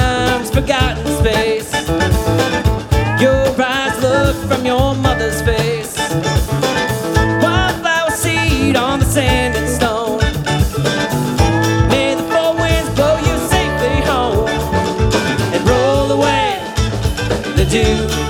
time's forgotten space. Your eyes look from your mother's face. Wildflower seed on the sand and stone. May the four winds blow you safely home and roll away the dew.